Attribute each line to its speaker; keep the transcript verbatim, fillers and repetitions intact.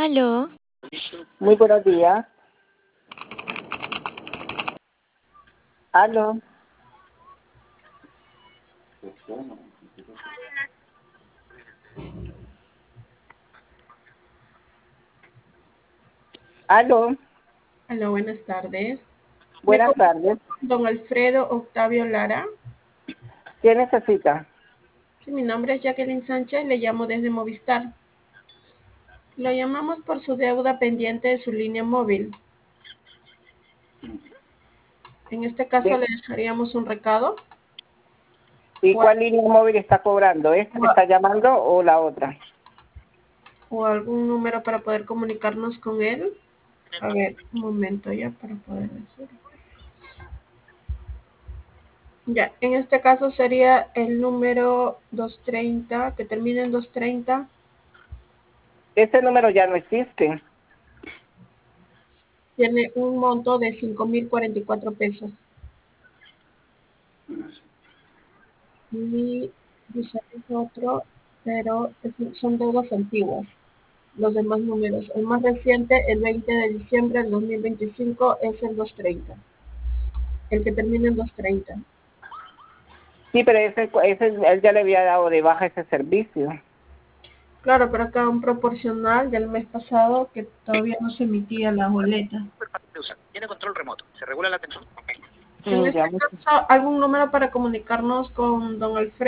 Speaker 1: Aló.
Speaker 2: Muy buenos días. Aló. Aló.
Speaker 3: Hola, buenas tardes. Me
Speaker 2: Buenas
Speaker 3: comunico
Speaker 2: tardes.
Speaker 3: con don Alfredo Octavio Lara.
Speaker 2: ¿Qué necesita?
Speaker 3: Sí, mi nombre es Jacqueline Sánchez, le llamo desde Movistar. Lo llamamos por su deuda pendiente de su línea móvil. En este caso
Speaker 2: ¿De-
Speaker 3: le dejaríamos un recado
Speaker 2: ¿Y
Speaker 3: o,
Speaker 2: cuál línea móvil está cobrando? ¿Esta que
Speaker 3: o-
Speaker 2: está llamando o la otra?
Speaker 3: o algún número para poder comunicarnos con él. A ver, un momento ya para poder decirlo. Ya, en este caso sería el número doscientos treinta, que termina en doscientos treinta.
Speaker 2: Ese número ya no existe.
Speaker 3: Tiene un monto de cinco mil cuarenta y cuatro pesos. Y dice es otro, pero es- son deudas antiguas. Los demás números. El más reciente, el veinte de diciembre del dos mil veinticinco, es el doscientos treinta. El que termina en doscientos treinta.
Speaker 2: Sí, pero ese, ese él ya le había dado de baja ese servicio.
Speaker 3: Claro, pero acá un proporcional del mes pasado que todavía no se emitía la boleta.
Speaker 4: Tiene control remoto. Se regula la atención.
Speaker 3: En
Speaker 2: Mm,
Speaker 3: este
Speaker 2: ya.
Speaker 3: caso, ¿algún número para comunicarnos con don Alfredo?